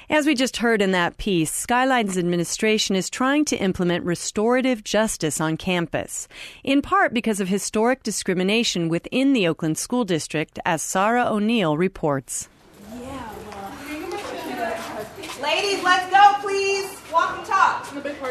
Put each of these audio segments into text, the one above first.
As we just heard in that piece, Skyline's administration is trying to implement restorative justice on campus, in part because of historic discrimination within the Oakland School District, as Sarah O'Neill reports. Ladies, let's go, please. Walk and talk.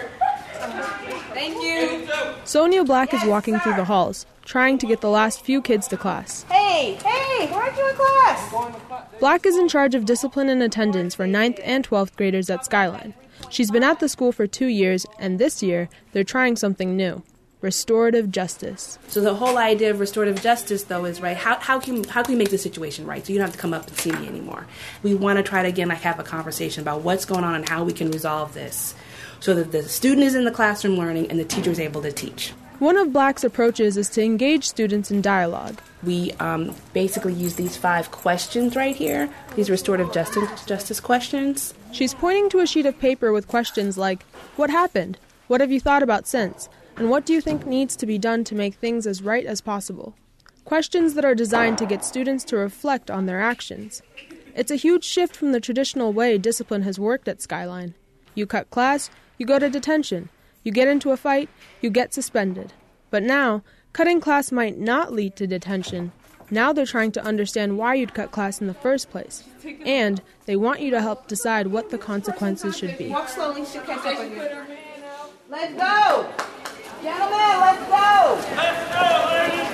Thank you. Sonia Black is walking through the halls, trying to get the last few kids to class. Hey, why aren't you in class? Black is in charge of discipline and attendance for 9th and 12th graders at Skyline. She's been at the school for 2 years, and this year, they're trying something new. Restorative justice. So the whole idea of restorative justice, though, is, right, how can we make the situation right so you don't have to come up and see me anymore? We want to try to, again, have a conversation about what's going on and how we can resolve this so that the student is in the classroom learning and the teacher is able to teach. One of Black's approaches is to engage students in dialogue. We basically use these 5 questions right here, these restorative justice questions. She's pointing to a sheet of paper with questions like, what happened? What have you thought about since? And what do you think needs to be done to make things as right as possible? Questions that are designed to get students to reflect on their actions. It's a huge shift from the traditional way discipline has worked at Skyline. You cut class, you go to detention. You get into a fight, you get suspended. But now, cutting class might not lead to detention. Now they're trying to understand why you'd cut class in the first place. And they want you to help decide what the consequences should be. Walk slowly, she'll catch up on you. Let's go! Gentlemen, let's go! Let's go, ladies!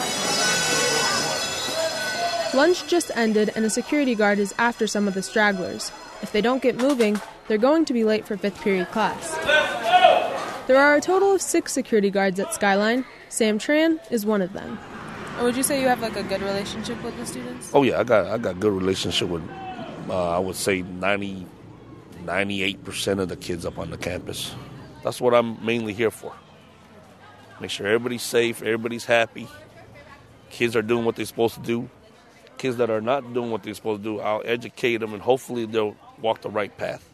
Lunch just ended and a security guard is after some of the stragglers. If they don't get moving, they're going to be late for 5th period class. There are a total of 6 security guards at Skyline. Sam Tran is one of them. Would you say you have a good relationship with the students? Oh yeah, I got good relationship with I would say 98% of the kids up on the campus. That's what I'm mainly here for. Make sure everybody's safe, everybody's happy. Kids are doing what they're supposed to do. Kids that are not doing what they're supposed to do, I'll educate them and hopefully they'll walk the right path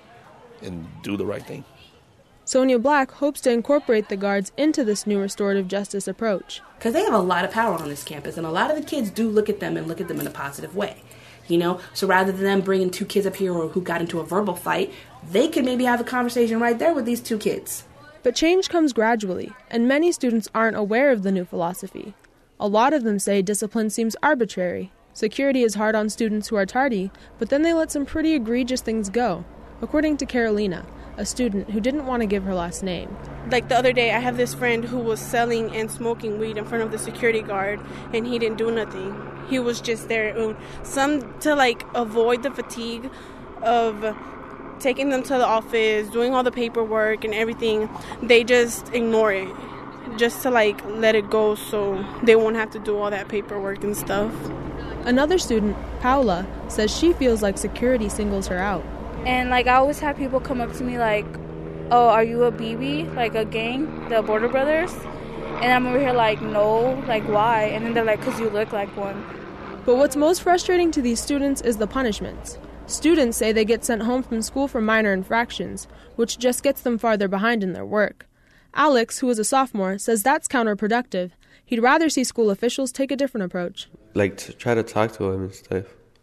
and do the right thing. Sonia Black hopes to incorporate the guards into this new restorative justice approach. Because they have a lot of power on this campus, and a lot of the kids do look at them and look at them in a positive way. So rather than them bringing 2 kids up here or who got into a verbal fight, they could maybe have a conversation right there with these 2 kids. But change comes gradually, and many students aren't aware of the new philosophy. A lot of them say discipline seems arbitrary. Security is hard on students who are tardy, but then they let some pretty egregious things go, according to Carolina, a student who didn't want to give her last name. Like the other day, I have this friend who was selling and smoking weed in front of the security guard, and he didn't do nothing. He was just there. Some to avoid the fatigue of taking them to the office, doing all the paperwork and everything. They just ignore it, just to let it go so they won't have to do all that paperwork and stuff. Another student, Paula, says she feels like security singles her out. And I always have people come up to me oh, are you a BB? A gang, the Border Brothers? And I'm over here no, why? And then they're because you look like one. But what's most frustrating to these students is the punishments. Students say they get sent home from school for minor infractions, which just gets them farther behind in their work. Alex, who is a sophomore, says that's counterproductive. He'd rather see school officials take a different approach. To try to talk to him and stuff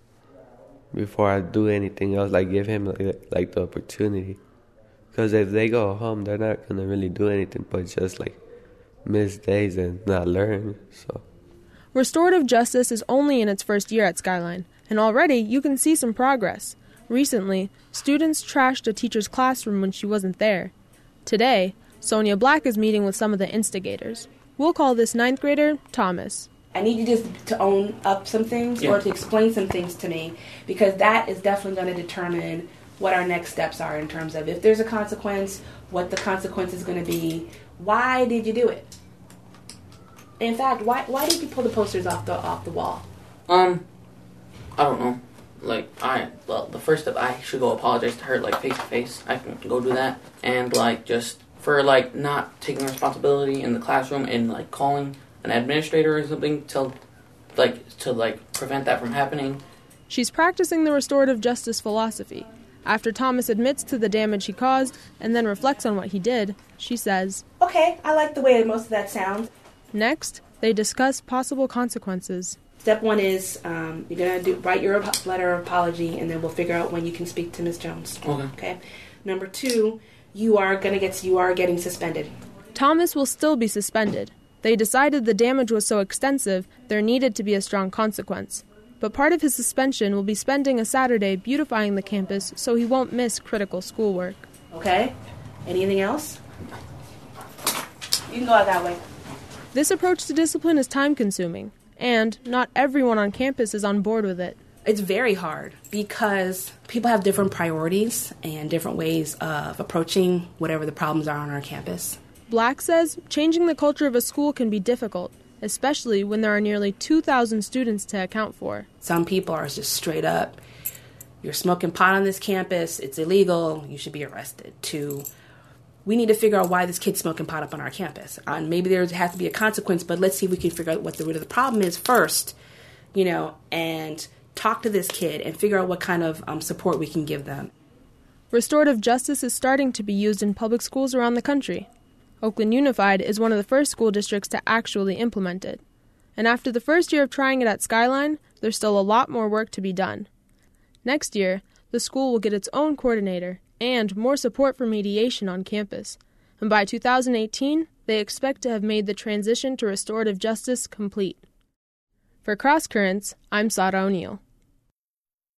before I do anything else, give him the opportunity. Because if they go home, they're not going to really do anything but just miss days and not learn. So restorative justice is only in its first year at Skyline, and already you can see some progress. Recently, students trashed a teacher's classroom when she wasn't there. Today, Sonia Black is meeting with some of the instigators. We'll call this 9th grader Thomas. I need you just to own up some things or to explain some things to me, because that is definitely going to determine what our next steps are in terms of if there's a consequence, what the consequence is going to be. Why did you do it? In fact, why did you pull the posters off the wall? I don't know. The first step, I should go apologize to her, face to face. I can go do that, and just for not taking responsibility in the classroom and calling an administrator or something to prevent that from happening. She's practicing the restorative justice philosophy. After Thomas admits to the damage he caused and then reflects on what he did, she says, "Okay, I like the way most of that sounds." Next, they discuss possible consequences. Step one is you're going to write your letter of apology, and then we'll figure out when you can speak to Ms. Jones. Okay. Number two, you are getting suspended. Thomas will still be suspended. They decided the damage was so extensive, there needed to be a strong consequence. But part of his suspension will be spending a Saturday beautifying the campus so he won't miss critical schoolwork. Okay. Anything else? You can go out that way. This approach to discipline is time-consuming, and not everyone on campus is on board with it. It's very hard because people have different priorities and different ways of approaching whatever the problems are on our campus. Black says changing the culture of a school can be difficult, especially when there are nearly 2,000 students to account for. Some people are just straight up, you're smoking pot on this campus, it's illegal, you should be arrested, to we need to figure out why this kid's smoking pot up on our campus. And maybe there has to be a consequence, but let's see if we can figure out what the root of the problem is first, and talk to this kid and figure out what kind of support we can give them. Restorative justice is starting to be used in public schools around the country. Oakland Unified is one of the first school districts to actually implement it. And after the first year of trying it at Skyline, there's still a lot more work to be done. Next year, the school will get its own coordinator and more support for mediation on campus. And by 2018, they expect to have made the transition to restorative justice complete. For Cross Currents, I'm Sara O'Neill.